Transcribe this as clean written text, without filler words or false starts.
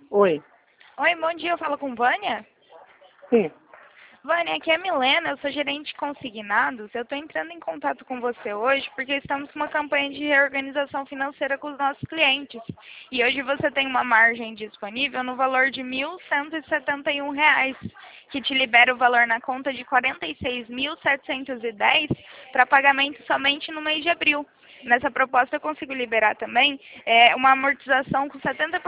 Oi. Oi, bom dia, eu falo com Vânia? Sim. Vânia, aqui é a Milena, eu sou gerente de consignados. Eu estou entrando em contato com você hoje porque estamos com uma campanha de reorganização financeira com os nossos clientes. E hoje você tem uma margem disponível no valor de R$ 1.171, que te libera o valor na conta de R$ 46.710 para pagamento somente no mês de abril. Nessa proposta eu consigo liberar também uma amortização com 70%